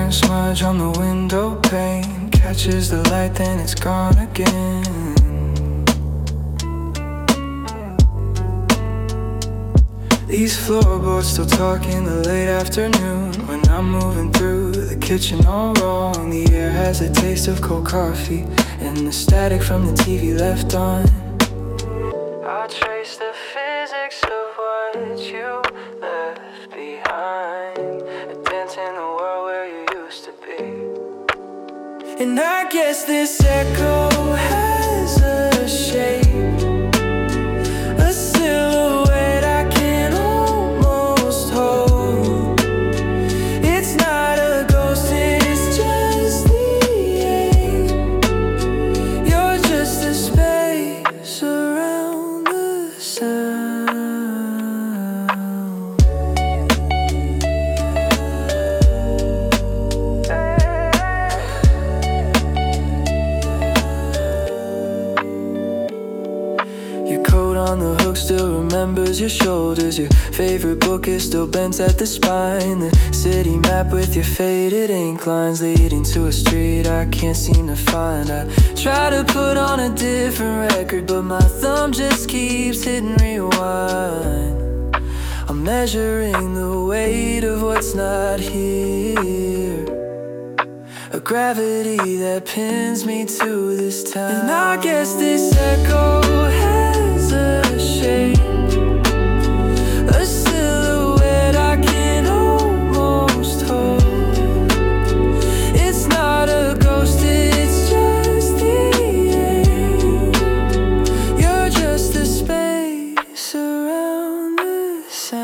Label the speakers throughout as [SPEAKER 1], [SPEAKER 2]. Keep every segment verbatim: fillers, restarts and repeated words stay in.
[SPEAKER 1] thumbprint smudge on the window pane. Catches the light, then it's gone again. These floorboards still talk in the late afternoon, when I'm moving through the kitchen all wrong. The air has a taste of cold coffee, and the static from the T V left on. I'll trace the physics of what you left behind, a dent in the world where you used to be. And I guess this echo has a shape, a silhouette I can almost hold. It's not a ghost, it's just the ache. You're just a space around the sound. Your coat on the hook still remembers your shoulders. Your favorite book is still bent at the spine. The city map with your faded ink lines leading to a street I can't seem to find. I try to put on a different record, but my thumb just keeps hitting rewind. I'm measuring the weight of what's not here, a gravity that pins me to this town. And I guess this echo has a shape, a silhouette I can almost hold. It's not a ghost, it's just the air. You're just a space around the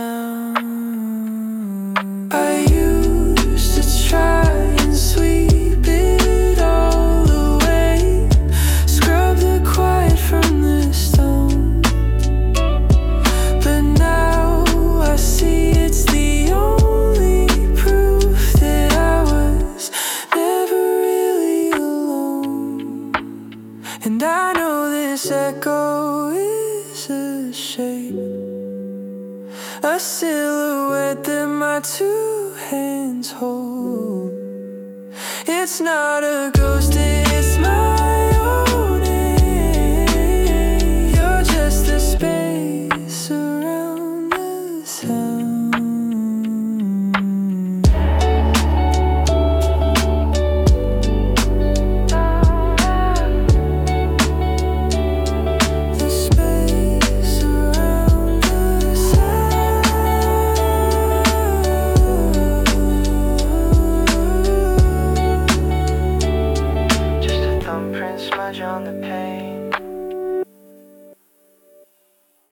[SPEAKER 1] sound. I used to try and sweep it all away, scrub the quiet from the stone. But now I see it's the only proof that I was never really alone. And I know this echo is a shape, a silhouette that my two hands hold. It's not a ghost, it's my own air. You're just a space around the sound. The space around the sound. Just a thumbprint smudge on the pane.